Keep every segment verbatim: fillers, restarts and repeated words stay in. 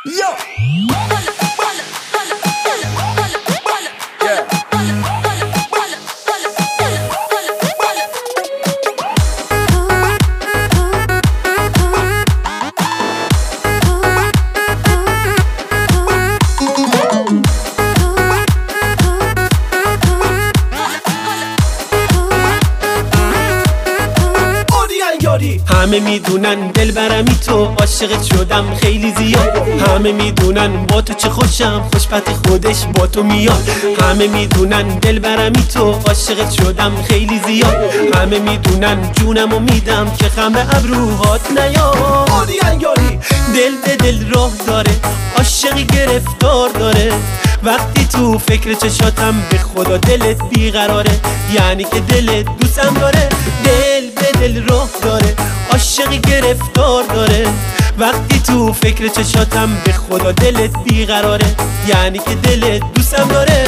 Yo. همه میدونن دل برمی تو عاشقت شدم خیلی زیاد. همه میدونن با تو چه خوشم، خوشبخت خودش با تو میاد. همه میدونن دل برمی تو عاشقت شدم خیلی زیاد. همه میدونن جونمو میدم که خم ابروهات نیاد. دل به دل راه داره، عاشقی گرفتار داره. وقتی تو فکر چشاتم به خدا دلت بیقراره، یعنی که دلت دوستم داره. دل به دل راه داره، عاشقی گرفتار داره. وقتی تو فکر چشاتم به خدا دلت بیقراره، یعنی که دلت دوستم داره.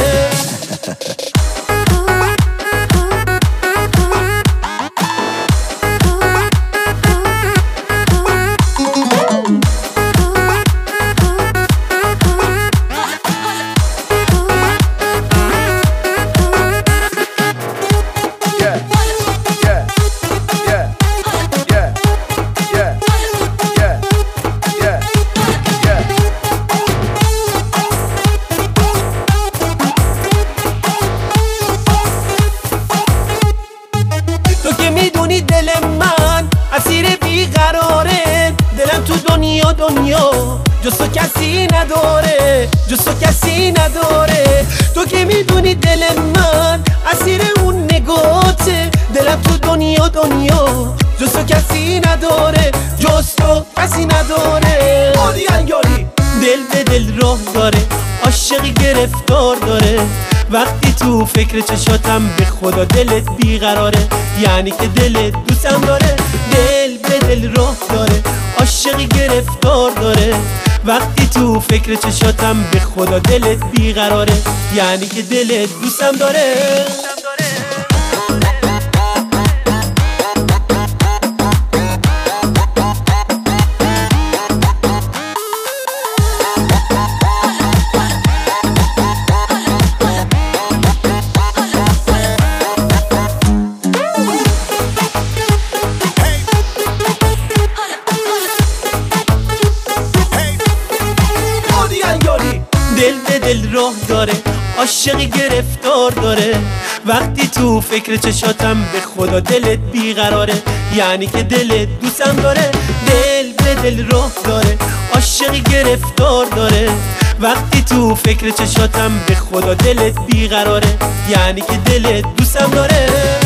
میدونی دل من اسیر بیقراره، دلم تو دنیا دنیا جز تو کسی نداره، جز تو کسی نداره. تو که میدونی دل من اسیر اون نگاته، دلم تو دنیا دنیا جز تو کسی نداره، جز تو کسی نداره. دل به دل راه داره، عاشقی گرفتار داره. وقتی تو فکر چشاتم به خدا دلت بیقراره، یعنی که دلت دوستم داره. دل به دل راه داره، عاشقی گرفتار داره. وقتی تو فکر چشاتم به خدا دلت بیقراره، یعنی که دلت دوستم داره. دل به دل راه داره، عاشقی گرفتار داره. وقتی تو فکر چشاتم به خدا دلت بیقراره، یعنی که دلت دوستم داره. دل به دل راه داره، عاشقی گرفتار داره. وقتی تو فکر چشاتم به خدا دلت بیقراره، یعنی که دلت دوستم داره.